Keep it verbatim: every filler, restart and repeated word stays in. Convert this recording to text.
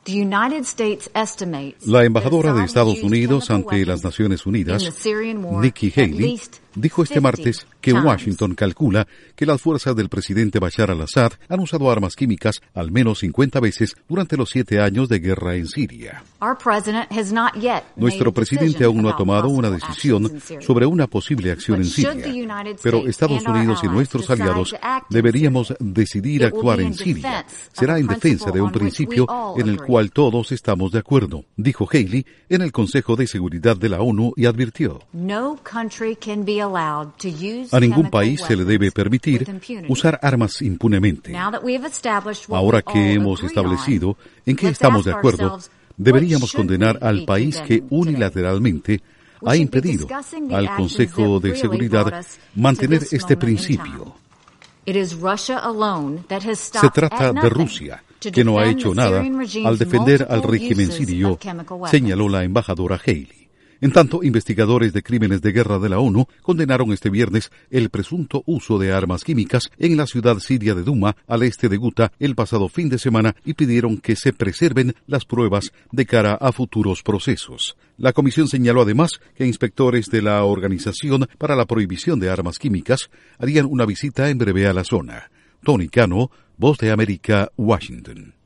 La embajadora de Estados Unidos ante las Naciones Unidas, Nikki Haley, dijo este martes que Washington calcula que las fuerzas del presidente Bashar al-Assad han usado armas químicas al menos cincuenta veces durante los siete años de guerra en Siria. Nuestro presidente aún no ha tomado una decisión sobre una posible acción en Siria, pero Estados Unidos y nuestros aliados deberíamos decidir actuar en Siria. Será en defensa de un principio en el cual todos estamos de acuerdo, dijo Haley en el Consejo de Seguridad de la ONU y advirtió: a ningún país se le debe permitir usar armas impunemente. Ahora que hemos establecido en qué estamos de acuerdo, deberíamos condenar al país que unilateralmente ha impedido al Consejo de Seguridad mantener este principio. Se trata de Rusia, que no ha hecho nada al defender al régimen sirio, señaló la embajadora Haley. En tanto, investigadores de crímenes de guerra de la ONU condenaron este viernes el presunto uso de armas químicas en la ciudad siria de Duma, al este de Guta, el pasado fin de semana y pidieron que se preserven las pruebas de cara a futuros procesos. La comisión señaló además que inspectores de la Organización para la Prohibición de Armas Químicas harían una visita en breve a la zona. Tony Cano, Voz de América, Washington.